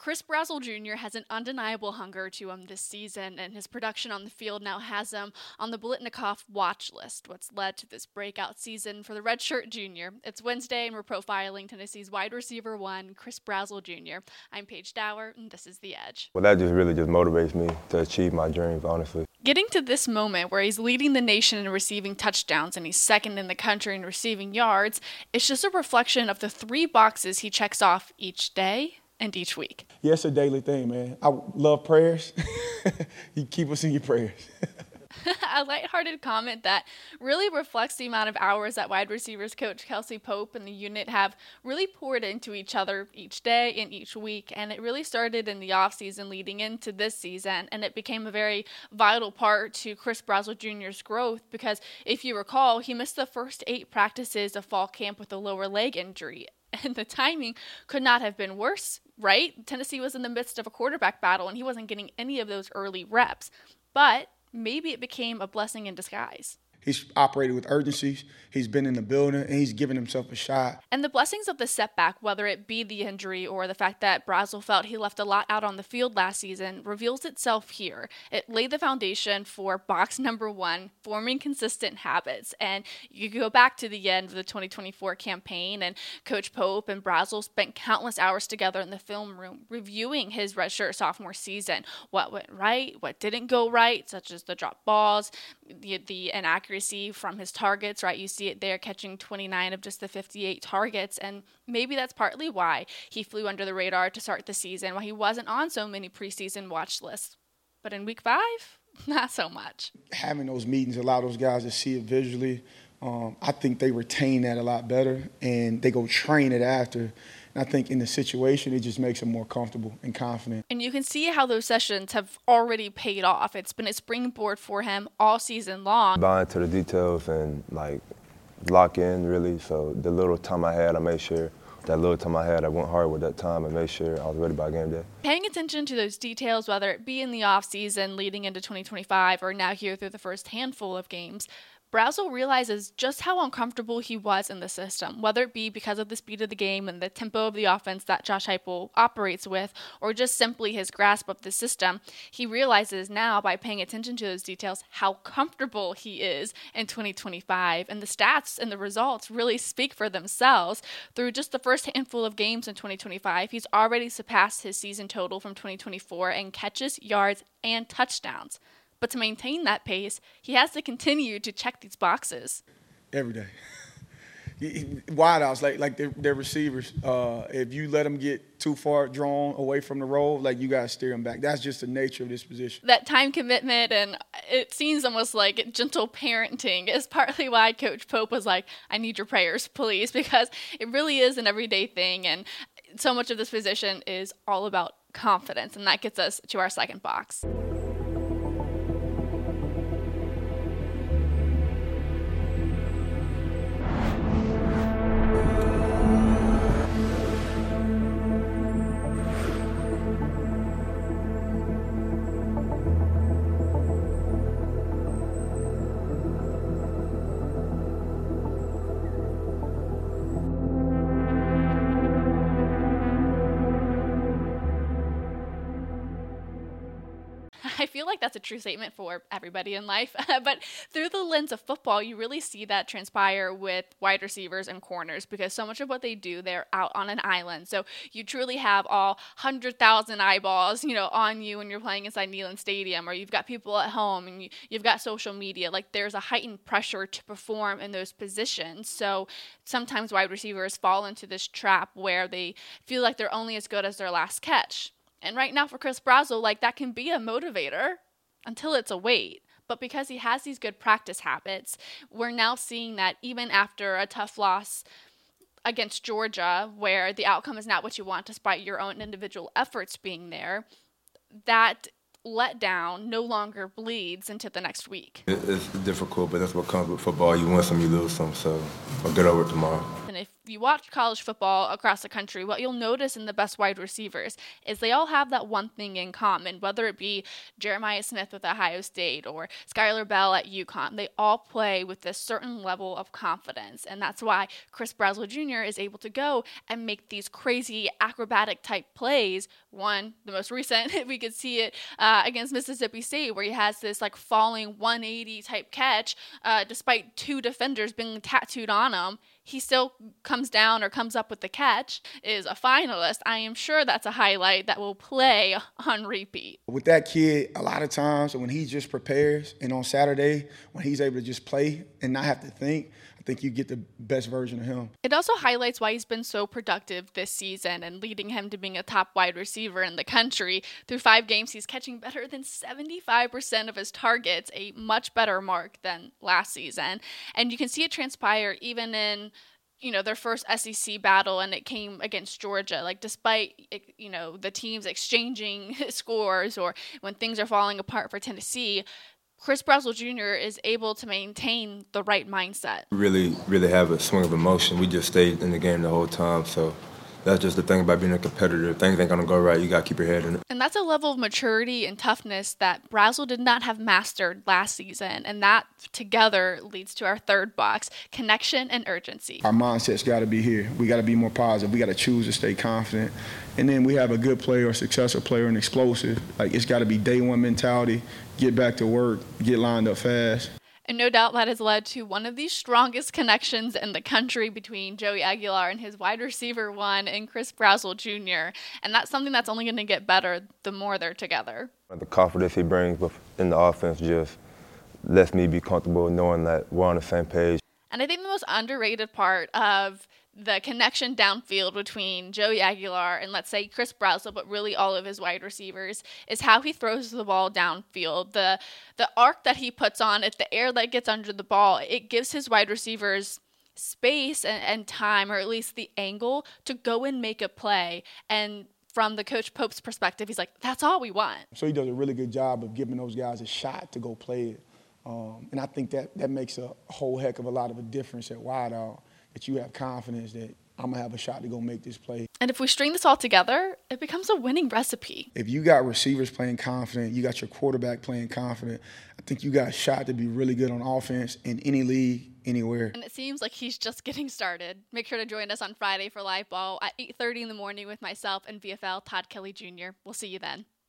Chris Brazzell Jr. has an undeniable hunger to him this season, and his production on the field now has him on the Biletnikoff watch list, what's led to this breakout season for the redshirt junior. It's Wednesday, and we're profiling Tennessee's wide receiver one, Chris Brazzell Jr. I'm Paige Dower, and this is The Edge. Well, that just really motivates me to achieve my dreams, honestly. Getting to this moment where he's leading the nation in receiving touchdowns and he's second in the country in receiving yards, it's just a reflection of the 3 boxes he checks off each day and each week. Yeah, it's a daily thing, man. I love prayers. You keep us in your prayers. A lighthearted comment that really reflects the amount of hours that wide receivers coach Kelsey Pope and the unit have really poured into each other each day and each week. And it really started in the offseason leading into this season, and it became a very vital part to Chris Brazzell Jr.'s growth because, if you recall, he missed the first 8 practices of fall camp with a lower leg injury. And the timing could not have been worse, right? Tennessee was in the midst of a quarterback battle, and he wasn't getting any of those early reps. But maybe it became a blessing in disguise. He's operated with urgency. He's been in the building, and he's given himself a shot. And the blessings of the setback, whether it be the injury or the fact that Brazzell felt he left a lot out on the field last season, reveals itself here. It laid the foundation for box number 1, forming consistent habits. And you go back to the end of the 2024 campaign, and Coach Pope and Brazzell spent countless hours together in the film room reviewing his redshirt sophomore season. What went right, what didn't go right, such as the drop balls, the inaccuracy from his targets, right? You see it there, catching 29 of just the 58 targets, and maybe that's partly why he flew under the radar to start the season, why he wasn't on so many preseason watch lists. But in week 5, not so much. Having those meetings allow those guys to see it visually. I think they retain that a lot better, and they go train it after. And I think in the situation, it just makes them more comfortable and confident. And you can see how those sessions have already paid off. It's been a springboard for him all season long. Buy into the details and, lock in, really. So the little time I had, I made sure I went hard with that time and made sure I was ready by game day. Paying attention to those details, whether it be in the offseason leading into 2025 or now here through the first handful of games, Brazzell realizes just how uncomfortable he was in the system, whether it be because of the speed of the game and the tempo of the offense that Josh Heupel operates with, or just simply his grasp of the system. He realizes now, by paying attention to those details, how comfortable he is in 2025. And the stats and the results really speak for themselves. Through just the first handful of games in 2025, he's already surpassed his season total from 2024 in catches, yards, and touchdowns. But to maintain that pace, he has to continue to check these boxes. Every day. Wideouts, like they're receivers. If you let them get too far drawn away from the roll, you got to steer them back. That's just the nature of this position. That time commitment, and it seems almost like gentle parenting, is partly why Coach Pope was like, I need your prayers, please, because it really is an everyday thing. And so much of this position is all about confidence, and that gets us to our second box. I feel like that's a true statement for everybody in life, but through the lens of football, you really see that transpire with wide receivers and corners because so much of what they do, they're out on an island. So you truly have all 100,000 eyeballs, on you when you're playing inside Neyland Stadium, or you've got people at home and you've got social media. There's a heightened pressure to perform in those positions. So sometimes wide receivers fall into this trap where they feel like they're only as good as their last catch. And right now for Chris Brazzell, that can be a motivator until it's a weight. But because he has these good practice habits, we're now seeing that even after a tough loss against Georgia, where the outcome is not what you want despite your own individual efforts being there, that letdown no longer bleeds into the next week. It's difficult, but that's what comes with football. You win some, you lose some, so I'll get over it tomorrow. And if you watch college football across the country, what you'll notice in the best wide receivers is they all have that one thing in common, whether it be Jeremiah Smith with Ohio State or Skylar Bell at UConn. They all play with this certain level of confidence, and that's why Chris Brazzell Jr. is able to go and make these crazy acrobatic type plays. One, the most recent, we could see it against Mississippi State, where he has this like falling 180 type catch, despite two defenders being tattooed on him. He still comes down or comes up with the catch, is a finalist. I am sure that's a highlight that will play on repeat. With that kid, a lot of times when he just prepares, and on Saturday, when he's able to just play and not have to think, I think you get the best version of him. It also highlights why he's been so productive this season and leading him to being a top wide receiver in the country. Through 5 games, he's catching better than 75% of his targets, a much better mark than last season. And you can see it transpire even in their first SEC battle, and it came against Georgia. Like, despite, the teams exchanging scores or when things are falling apart for Tennessee, Chris Brazzell Jr. is able to maintain the right mindset. Really, really have a swing of emotion. We just stayed in the game the whole time, so that's just the thing about being a competitor. Things ain't gonna go right. You gotta keep your head in it. And that's a level of maturity and toughness that Brazzell did not have mastered last season. And that together leads to our third box: connection and urgency. Our mindset's got to be here. We got to be more positive. We got to choose to stay confident. And then we have a good player, a successful player, and explosive. Like, it's got to be day one mentality. Get back to work. Get lined up fast. And no doubt that has led to one of the strongest connections in the country between Joey Aguilar and his wide receiver one and Chris Brazzell Jr. And that's something that's only going to get better the more they're together. The confidence he brings in the offense just lets me be comfortable knowing that we're on the same page. And I think the most underrated part of the connection downfield between Joey Aguilar and, let's say, Chris Brazzell, but really all of his wide receivers, is how he throws the ball downfield. The arc that he puts on it, the air that gets under the ball, it gives his wide receivers space and time, or at least the angle, to go and make a play. And from the Coach Pope's perspective, he's like, that's all we want. So he does a really good job of giving those guys a shot to go play it. And I think that makes a whole heck of a lot of a difference at wideout, that you have confidence that I'm going to have a shot to go make this play. And if we string this all together, it becomes a winning recipe. If you got receivers playing confident, you got your quarterback playing confident, I think you got a shot to be really good on offense in any league, anywhere. And it seems like he's just getting started. Make sure to join us on Friday for Live Ball at 8:30 in the morning with myself and VFL Todd Kelly Jr. We'll see you then.